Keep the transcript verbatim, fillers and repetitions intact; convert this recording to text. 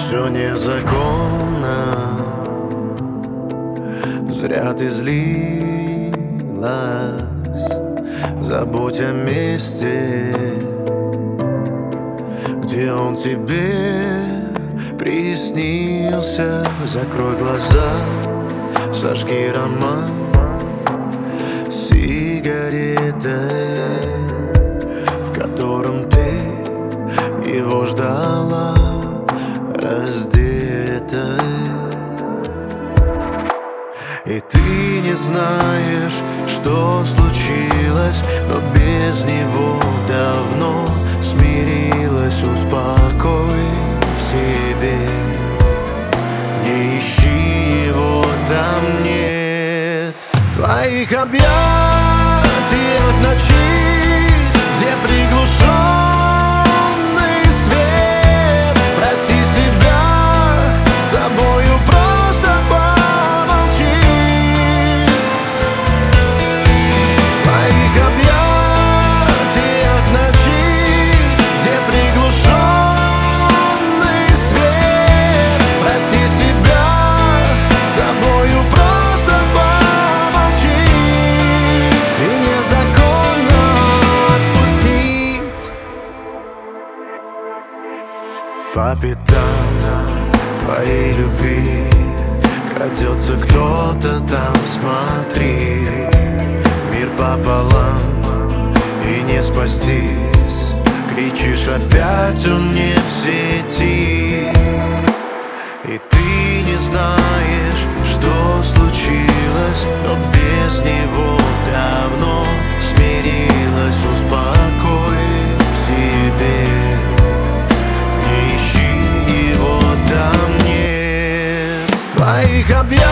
Все незаконно, зря ты злилась. Забудь о месте, где он тебе приснился. Закрой глаза, зажги роман сигаретой, в котором ты его ждала раздетой. И ты не знаешь, что случилось, но без него давно смирилась. Успокой в себе, не ищи его, там нет твоих объятиях ночи, где приглушенный свет. Прости себя, собою просто помолчи. В твоих объятиях ночи, где приглушенный свет. Прости себя, собою просто помолчи. И незаконно отпустить. По пятам твоей любви крадется кто-то там, смотри. Мир пополам и не спастись. Кричишь опять, он не в сети. И ты не знаешь, что случилось, но без него давно смирилась. Успокой в себе, не ищи его, там нет твоих объятий.